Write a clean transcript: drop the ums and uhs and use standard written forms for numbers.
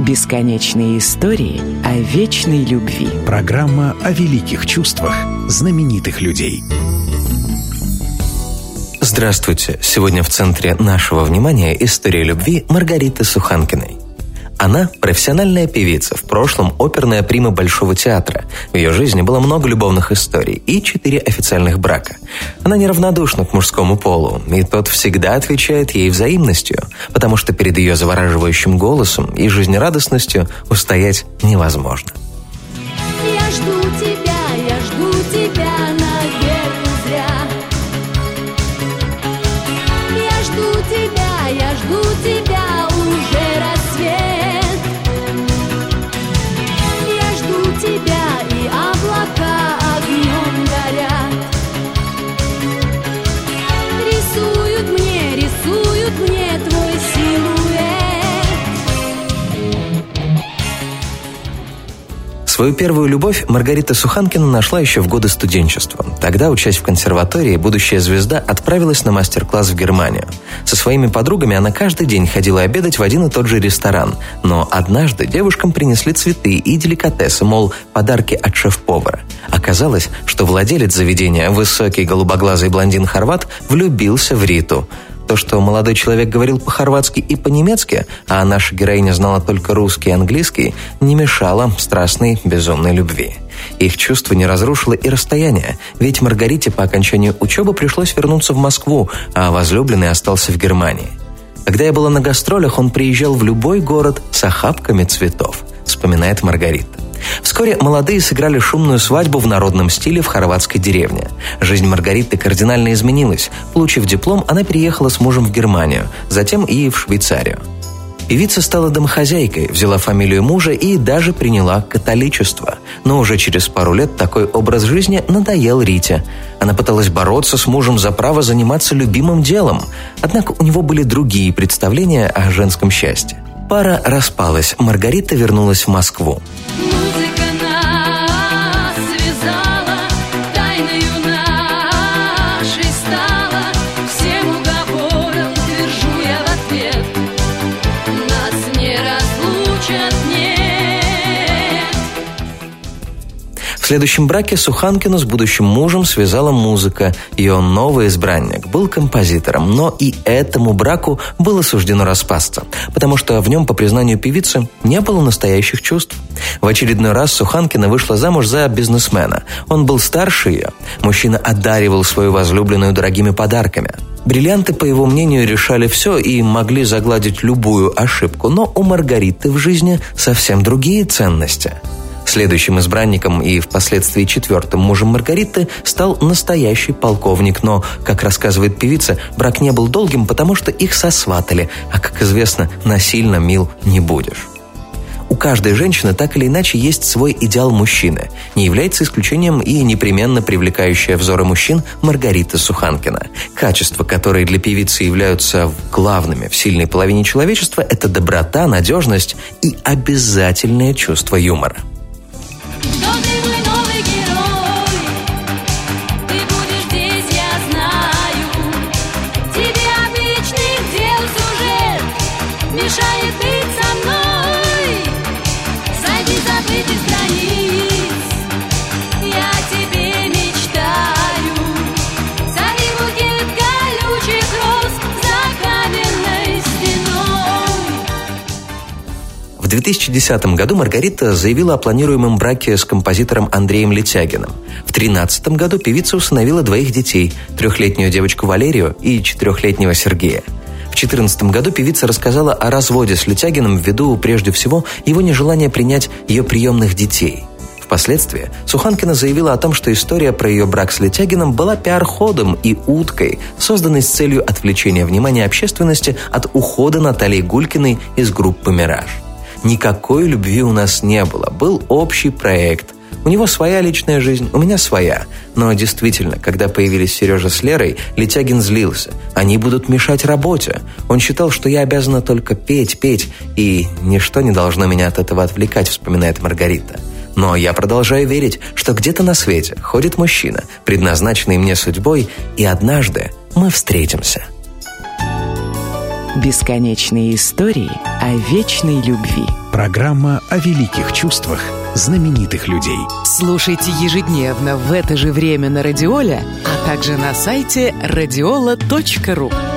Бесконечные истории о вечной любви. Программа о великих чувствах знаменитых людей. Здравствуйте! Сегодня в центре нашего внимания история любви Маргариты Суханкиной. Она – профессиональная певица, в прошлом оперная прима Большого театра. В ее жизни было много любовных историй и 4 официальных брака. Она неравнодушна к мужскому полу, и тот всегда отвечает ей взаимностью, потому что перед ее завораживающим голосом и жизнерадостностью устоять невозможно. Я жду тебя, наверное, зря. Я жду тебя, уже рассвет. Я жду тебя, и облака огнем горят. Рисуют мне твой силуэт. Свою первую любовь Маргарита Суханкина нашла еще в годы студенчества. Тогда, учась в консерватории, будущая звезда отправилась на мастер-класс в Германию. Со своими подругами она каждый день ходила обедать в один и тот же ресторан. Но однажды девушкам принесли цветы и деликатесы, мол, подарки от шеф-повара. Оказалось, что владелец заведения, высокий голубоглазый блондин-хорват, влюбился в Риту. То, что молодой человек говорил по-хорватски и по-немецки, а наша героиня знала только русский и английский, не мешало страстной, безумной любви. Их чувство не разрушило и расстояние, ведь Маргарите по окончанию учебы пришлось вернуться в Москву, а возлюбленный остался в Германии. Когда я была на гастролях, он приезжал в любой город с охапками цветов, вспоминает Маргарита. Вскоре молодые сыграли шумную свадьбу в народном стиле в хорватской деревне. Жизнь Маргариты кардинально изменилась. Получив диплом, она переехала с мужем в Германию, затем и в Швейцарию. Певица стала домохозяйкой, взяла фамилию мужа и даже приняла католичество. Но уже через пару лет такой образ жизни надоел Рите. Она пыталась бороться с мужем за право заниматься любимым делом. Однако у него были другие представления о женском счастье. Пара распалась, Маргарита вернулась в Москву. Музыка нас связала, тайною нашей стала. Всем уговором твержу я в ответ: нас не разлучат, нет. В следующем браке Суханкину с будущим мужем связала музыка. Ее новый избранник был композитором, но и этому браку было суждено распасться, потому что в нем, по признанию певицы, не было настоящих чувств. В очередной раз Суханкина вышла замуж за бизнесмена. Он был старше ее. Мужчина одаривал свою возлюбленную дорогими подарками. Бриллианты, по его мнению, решали все и могли загладить любую ошибку, но у Маргариты в жизни совсем другие ценности. Следующим избранником и впоследствии 4-м мужем Маргариты стал настоящий полковник, но, как рассказывает певица, брак не был долгим, потому что их сосватали, а, как известно, насильно мил не будешь. У каждой женщины так или иначе есть свой идеал мужчины. Не является исключением и непременно привлекающая взоры мужчин Маргарита Суханкина. Качества, которые для певицы являются главными в сильной половине человечества, это доброта, надежность и обязательное чувство юмора. Что ты мой новый герой, ты будешь здесь, я знаю. Тебе обычных дел сюжет мешает быть со мной. Сойди с забытых страниц, я тебе мечтаю. Цари букет колючих роз за каменной стеной. В 2010 году Маргарита заявила о планируемом браке с композитором Андреем Летягиным. В 2013 году певица усыновила 2 детей – 3-летнюю девочку Валерию и 4-летнего Сергея. В 2014 году певица рассказала о разводе с Летягиным ввиду, прежде всего, его нежелания принять ее приемных детей. Впоследствии Суханкина заявила о том, что история про ее брак с Летягиным была пиар-ходом и уткой, созданной с целью отвлечения внимания общественности от ухода Натальи Гулькиной из группы «Мираж». Никакой любви у нас не было, был общий проект. У него своя личная жизнь, у меня своя. Но действительно, когда появились Сережа с Лерой, Летягин злился. Они будут мешать работе. Он считал, что я обязана только петь, и ничто не должно меня от этого отвлекать, вспоминает Маргарита. Но я продолжаю верить, что где-то на свете ходит мужчина, предназначенный мне судьбой, и однажды мы встретимся. Бесконечные истории о вечной любви. Программа о великих чувствах знаменитых людей. Слушайте ежедневно в это же время на Радиоле, а также на сайте radiola.ru.